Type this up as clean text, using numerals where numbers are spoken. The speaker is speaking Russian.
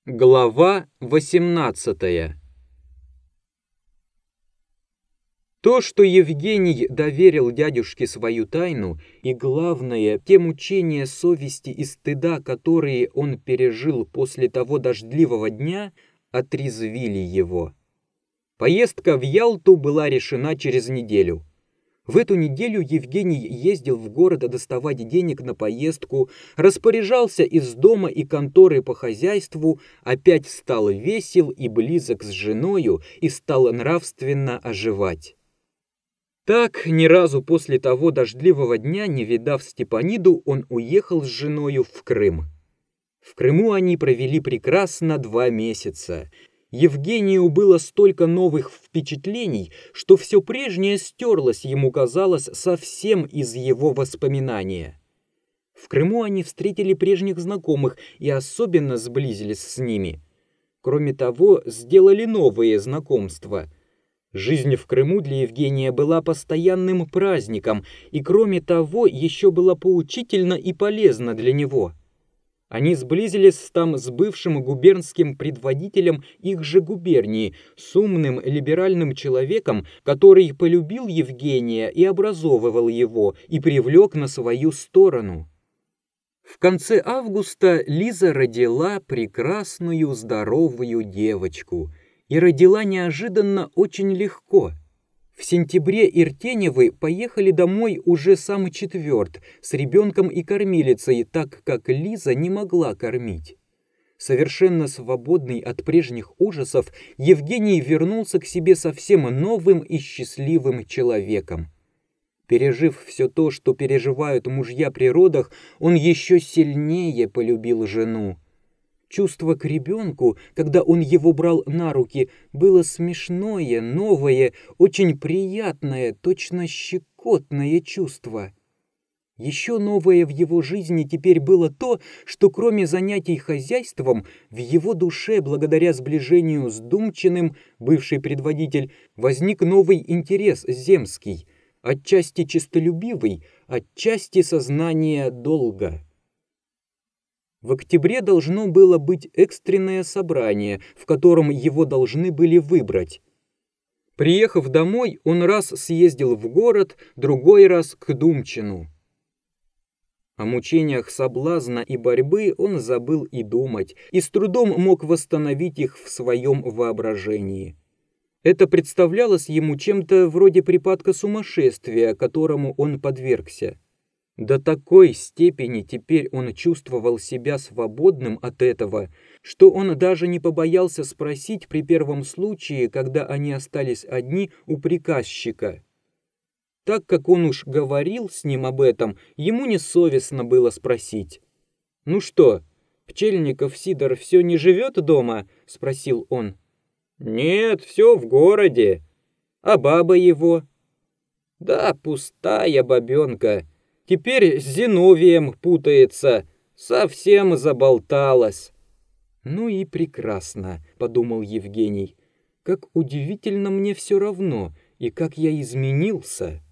Глава 18. То, что Евгений доверил дядюшке свою тайну, и, главное, те мучения совести и стыда, которые он пережил после того дождливого дня, отрезвили его. Поездка в Ялту была решена через неделю. В эту неделю Евгений ездил в город доставать денег на поездку, распоряжался из дома и конторы по хозяйству, опять стал весел и близок с женою и стал нравственно оживать. Так, ни разу после того дождливого дня, не видав Степаниду, он уехал с женою в Крым. В Крыму они провели прекрасно 2 месяца. Евгению было столько новых впечатлений, что все прежнее стерлось, ему казалось, совсем из его воспоминания. В Крыму они встретили прежних знакомых и особенно сблизились с ними. Кроме того, сделали новые знакомства. Жизнь в Крыму для Евгения была постоянным праздником, и кроме того, еще была поучительна и полезна для него. Они сблизились там с бывшим губернским предводителем их же губернии, с умным либеральным человеком, который полюбил Евгения и образовывал его, и привлек на свою сторону. В конце августа Лиза родила прекрасную здоровую девочку, и родила неожиданно очень легко. В сентябре Иртеневы поехали домой уже сам четверт, с ребенком и кормилицей, так как Лиза не могла кормить. Совершенно свободный от прежних ужасов, Евгений вернулся к себе совсем новым и счастливым человеком. Пережив все то, что переживают мужья при родах, он еще сильнее полюбил жену. Чувство к ребенку, когда он его брал на руки, было смешное, новое, очень приятное, точно щекотное чувство. Еще новое в его жизни теперь было то, что кроме занятий хозяйством, в его душе, благодаря сближению с Думчиным, бывший предводитель, возник новый интерес земский, отчасти честолюбивый, отчасти сознание долга. В октябре должно было быть экстренное собрание, в котором его должны были выбрать. Приехав домой, он раз съездил в город, другой раз к Думчину. О мучениях соблазна и борьбы он забыл и думать, и с трудом мог восстановить их в своем воображении. Это представлялось ему чем-то вроде припадка сумасшествия, которому он подвергся. До такой степени теперь он чувствовал себя свободным от этого, что он даже не побоялся спросить при первом случае, когда они остались одни, у приказчика. Так как он уж говорил с ним об этом, ему несовестно было спросить. «Ну что, Пчельников Сидор все не живет дома?» — спросил он. «Нет, все в городе. А баба его?» «Да, пустая бабенка. Теперь с Зиновием путается, совсем заболталась». «Ну и прекрасно», — подумал Евгений. «Как удивительно мне все равно, и как я изменился».